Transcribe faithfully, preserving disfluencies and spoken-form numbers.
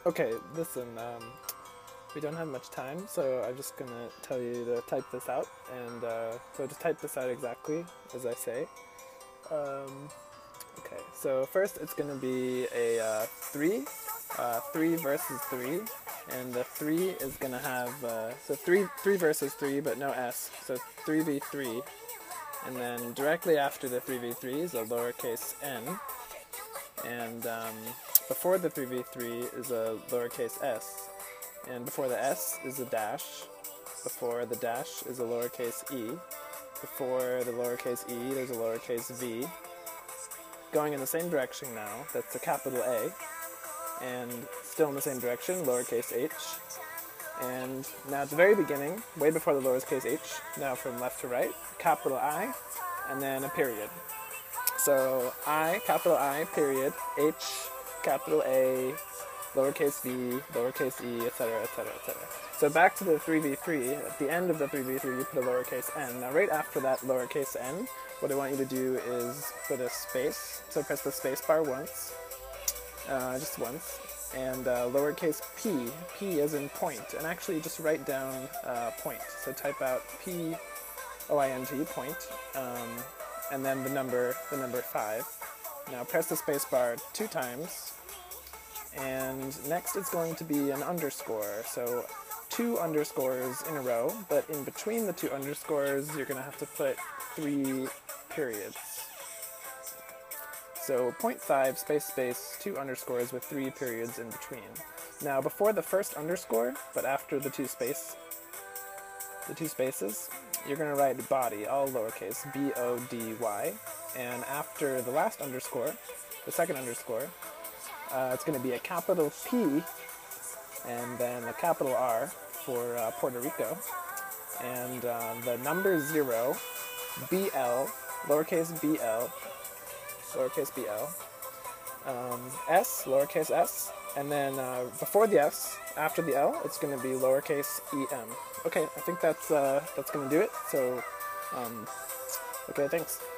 Okay, listen, um, we don't have much time, so I'm just gonna tell you to type this out, and uh, so just type this out exactly as I say. Um, okay, so first it's gonna be a uh, three, uh, three versus three, and the three is gonna have uh, so three three versus three, but no s, so three v three, and then directly after the three v three is a lowercase n, and um, before the three v three is a lowercase s, and before the s is a dash, before the dash is a lowercase e, before the lowercase e there's a lowercase v. Going in the same direction now, that's a capital A, and still in the same direction, lowercase h, and now at the very beginning, way before the lowercase h, now from left to right, capital I, and then a period. So I, capital I, period, H, capital A, lowercase v, lowercase e, et cetera, et cetera, et cetera. So back to the three v three, at the end of the three v three you put a lowercase n. Now right after that lowercase n, what I want you to do is put a space. So press the space bar once, uh, just once, and uh, lowercase p, p as in point, and actually just write down uh, point. So type out p, O I N T, point, um, and then the number, the number five. Now press the space bar two times, and next it's going to be an underscore. So two underscores in a row, but in between the two underscores you're going to have to put three periods. So zero point five space space two underscores with three periods in between. Now before the first underscore, but after the two space, the two spaces, you're going to write body, all lowercase, B O D Y, and after the last underscore, the second underscore, uh, it's going to be a capital P, and then a capital R for uh, Puerto Rico, and uh, the number zero, B L, lowercase b l, lowercase b l, um, S, lowercase s, and then uh, before the S, after the L, it's going to be lowercase e m. Okay, I think that's uh, that's going to do it. So, um, okay, thanks.